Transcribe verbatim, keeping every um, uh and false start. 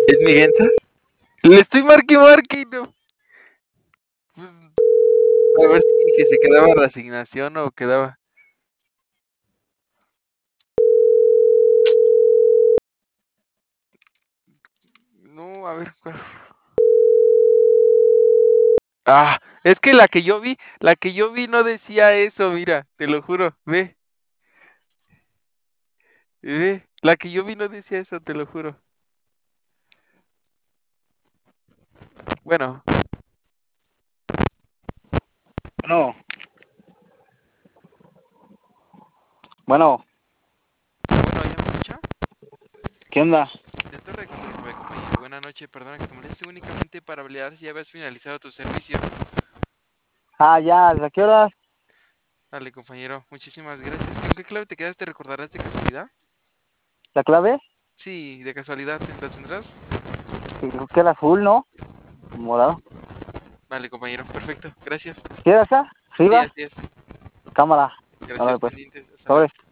¿Es mi Gensa? Le estoy marque y marque y no. Pues, a ver si que se quedaba la asignación o quedaba. No, a ver, ¿cuál? Ah, es que la que yo vi, la que yo vi no decía eso, mira, te lo juro, ve, ve, la que yo vi no decía eso, te lo juro. Bueno, Bueno, bueno, bueno, ¿ya me escucha? ¿qué onda? De Torre Control, compañero. Buenas noches, perdona que te moleste únicamente para validar si ya habías finalizado tu servicio. Ah, ya, ¿a qué horas? Dale, compañero, muchísimas gracias. ¿Con qué clave te quedas? ¿Te recordarás de casualidad? ¿La clave? Sí, de casualidad, ¿la tendrás? Creo que era azul, ¿no? Morado. Vale, compañero, perfecto, gracias. ¿Qué era acá? Sí, ¿Arriba? así es. Cámara. Ahora Gracias, pues. pendientes. Hasta luego. Sobres.